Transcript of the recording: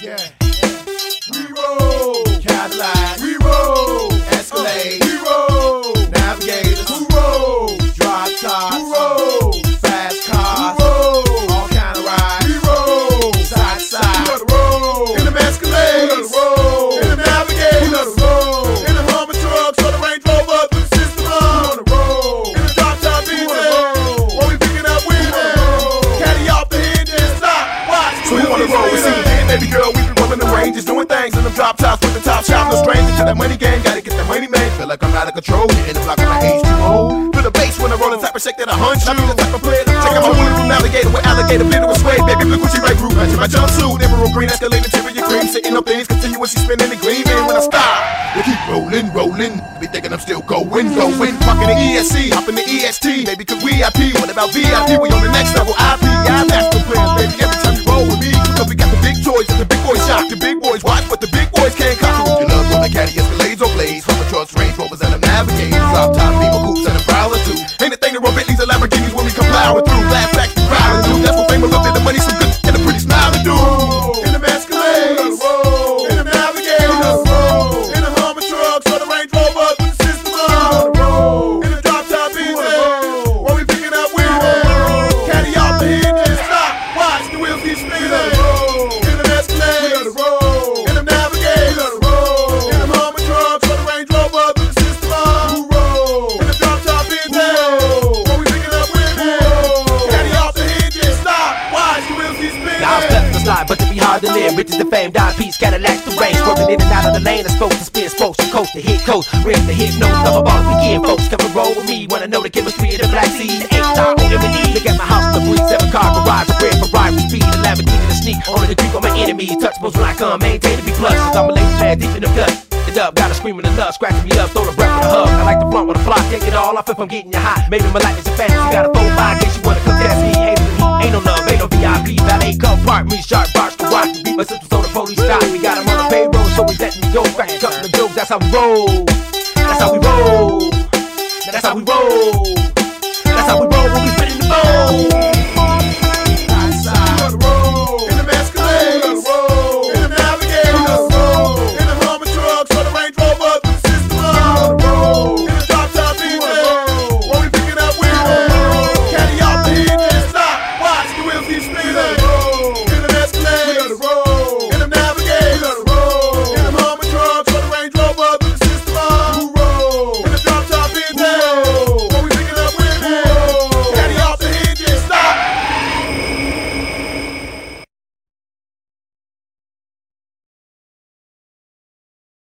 Yeah. We roll. Cadillac. We roll. Escalade. We roll. Navigators. Who roll? Drop tops. Who roll? Fast cars. Who roll? All kind of rides. We roll. Side to side. We love to roll. In them Escalades. We love to roll. In them Navigators. We love to roll. In them Hummer trucks or the Range Rover with the system on. We wanna roll. In the drop top Benz. What we picking up with it? Caddy off the hinge and stop. Watch. So you wanna roll with me, baby girl? We been rolling the ranges, doing things in them drop tops with the top shop. No stranger to that money game, gotta get that money made. Feel like I'm out of control, hitting the block on my H2O. Feel the bass when I roll the type of shake that I hunch. I be the type of player that check out my woolly from Navigator with alligator, glitter with suede. Baby blue Gucci right group, matching my jumpsuit. Emerald green, Escalade, interior cream, sitting up things continuously spinning and gleaming. When I stop, they keep rolling, rolling. Be thinking I'm still going. Fucking the ESC, hopping the EST, baby, cause we IP. What about VIP? We on the next level. IP, I'm national players, baby. Every time you roll with me, cause we got the big toys and the big boys shock. The big boys watch, but the big boys can't copy. You love rolling caddy Escalades or blades, Hummer trucks, Range Rovers, and them Navigators. Top top Beamer coupes and a Prowler too. Ain't a thing to roll Bentleys or Lamborghinis when we come plowing through. Laugh back to crowding through. That's what fame a little bit of money, some good and a pretty smile to do. In them Escalades, in them Navigators, in them Hummer trucks or the Range Rovers with the system on. In the drop top Benz, what we picking up with it? Caddy off the hinge and stop. Watch the wheels keep spinning. In them Escalades, in them Navigators, in them Hummer trucks or the Range Rovers with the system on. In the drop top Benz, what we picking up with it? Caddy off the hinge and stop. Watch the wheels keep spinning. Now I'm stuck to slide, but to be hard to live. Riches to fame, dime piece, Cadillacs to range. Swerving in and out of the lane, I'm supposed to spin spokes from coast to hit coast. Rip the hit notes, I'm about to begin. Folks come and roll with me, wanna know the chemistry of the black seed. The H-Star O-M-E. Look at my house, the police, 7-car garage. A red Ferrari speed, a Lamborghini to sneak. Only the creep on my enemies. Touchables when I come, maintain to be plush. Cause I'm a lady man deep in the gut. It up, gotta scream in the love, scratching me up, throw the breath with a hug. I like the blunt with a block, take it all off if I'm getting you hot. Maybe my life is a fantasy, got a 4-5 case you wanna contest me. Haters and heat, ain't no love, ain't no VIP. Valet come park me, sharp box to rock. Beat my sisters on the police stop. We got 'em on the payroll, so we letting me go. Crack a couple of jokes, that's how we roll.